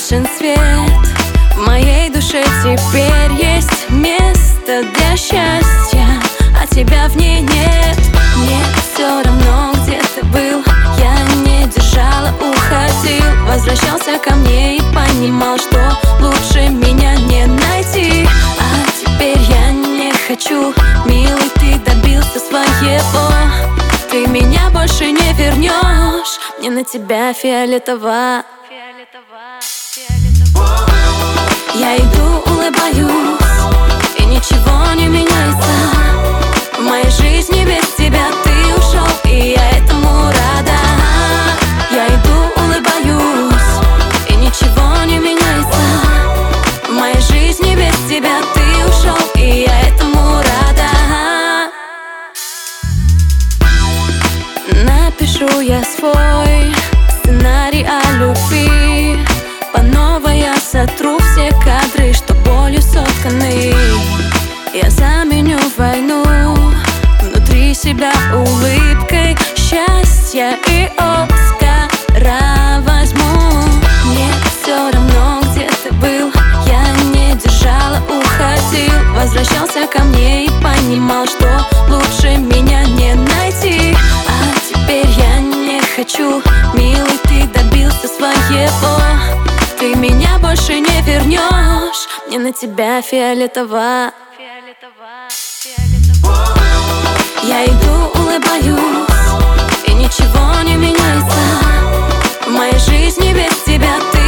погашен свет. В моей душе теперь есть место для счастья, а тебя в ней нет. Мне все равно, где ты был, я не держала, уходил. Возвращался ко мне и понимал, что лучше меня не найти. А теперь я не хочу, милый, ты добился своего. Ты меня больше не вернешь, мне на тебя фиолетово. Я иду, улыбаюсь, и ничего не меняется. В моей жизни без тебя ты ушел, и я этому рада. Я иду, улыбаюсь, и ничего не меняется. В моей жизни без тебя ты ушел, и я этому рада. Напишу я свой сценарий о любви. По новой я сотру все кадры, что болью сотканы. Я заменю войну внутри себя улыбкой счастья и Оскара возьму. Мне все равно, где ты был, я не держала, уходил. Возвращался ко мне и понимал, что лучше меня не найти. А теперь я не хочу, милый, ты добился своего. Ты меня больше не вернешь, мне на тебя фиолетово. Я иду, улыбаюсь, и ничего не меняется. В моей жизни без тебя ты